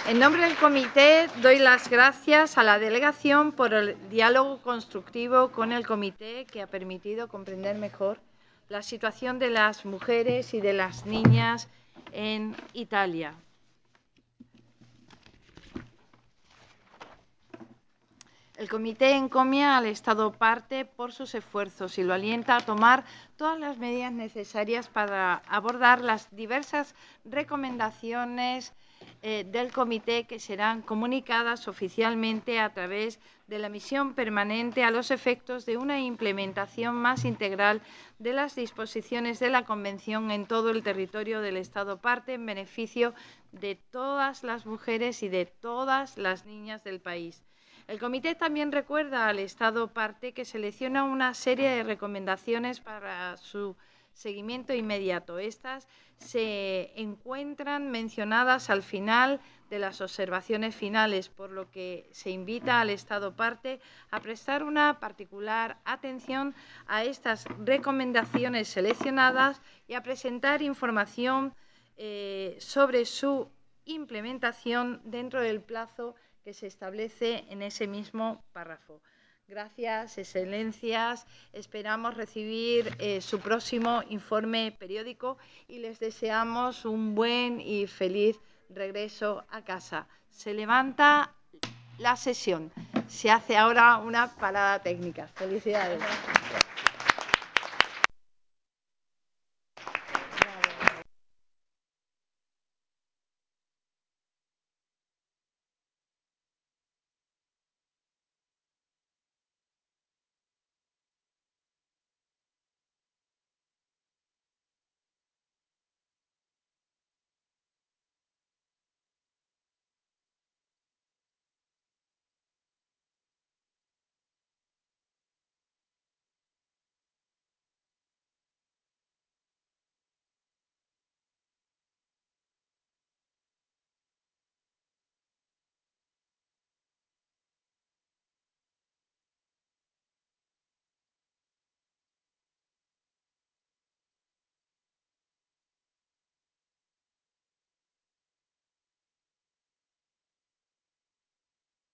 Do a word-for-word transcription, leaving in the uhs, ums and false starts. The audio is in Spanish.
En nombre del comité, doy las gracias a la delegación por el diálogo constructivo con el comité que ha permitido comprender mejor la situación de las mujeres y de las niñas en Italia. El comité encomia al Estado parte por sus esfuerzos y lo alienta a tomar todas las medidas necesarias para abordar las diversas recomendaciones eh, del comité que serán comunicadas oficialmente a través de la misión permanente a los efectos de una implementación más integral de las disposiciones de la Convención en todo el territorio del Estado parte en beneficio de todas las mujeres y de todas las niñas del país. El comité también recuerda al Estado parte que selecciona una serie de recomendaciones para su seguimiento inmediato. Estas se encuentran mencionadas al final de las observaciones finales, por lo que se invita al Estado parte a prestar una particular atención a estas recomendaciones seleccionadas y a presentar información eh, sobre su implementación dentro del plazo que se establece en ese mismo párrafo. Gracias, excelencias. Esperamos recibir eh, su próximo informe periódico y les deseamos un buen y feliz regreso a casa. Se levanta la sesión. Se hace ahora una parada técnica. Felicidades.